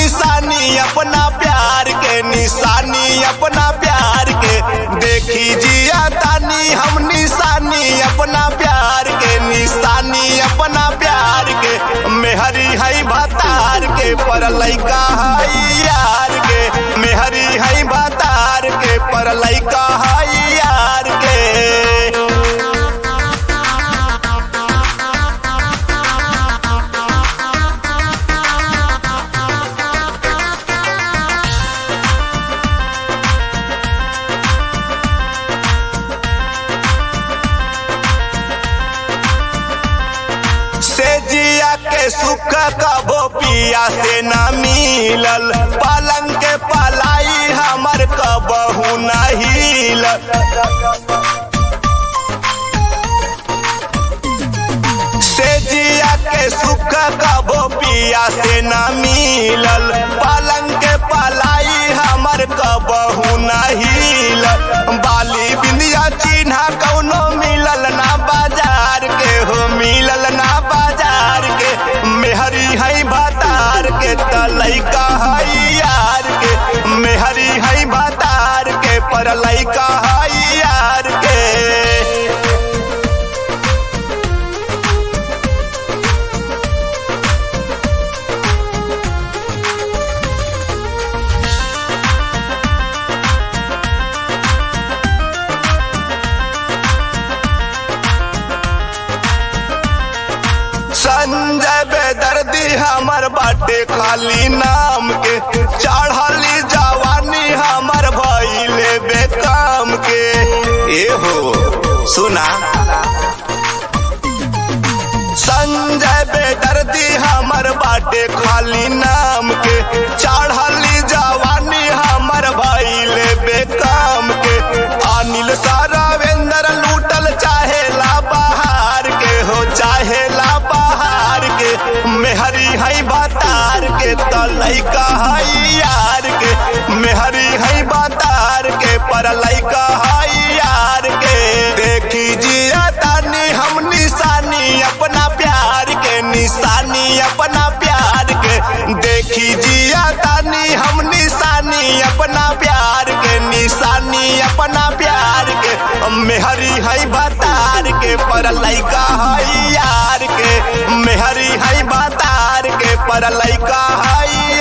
निशानी अपना प्यार के, निशानी अपना प्यार के। देखी जिया तानी हम निशानी अपना प्यार के, निशानी अपना प्यार के। मेहरी है भतार के पर लइका है यार के, मेहरी है भतार के पर लइका है यार के। जिया के सुख कबो पिया से न मिलल, पलंग के पलाई हमर कबहू न हिलल। से जिया के सुख कबो पिया से न मिलल, पलंग के पलाई हमर कबहू न हिलल। बाली बिंदिया चिन्हा कौनो मिलल ना बाजार के हो, मिलल ना बाजार के। मेहरी है भतार के त लइका है यार के, मेहरी है भतार के पर लइका है यार के। संजय बेदर्दी हमर बाटे खाली नाम के, चढ़ली जवानी हमर भइले बेकाम के। ए हो सुना, संजय बेदर्दी हमर बाटे खाली नाम के, चढ़ली जवानी हमर भइले बेकाम के। अनिल सारावेंद्र लूटल चाहेला बाहर के हो, चाहेला बाहर के। मेहरी है भतार के त लइका है यार के, मेहरी है भतार के पर लइका है यार के। देखी जिया तानी हम निशानी अपना प्यार के, निशानी अपना प्यार के। देखी जिया तानी हम निशानी अपना प्यार के, निशानी अपना प्यार के। मेहरी है भतार के पर लइका है यार के, मेहरी है भतार के पर लइका है।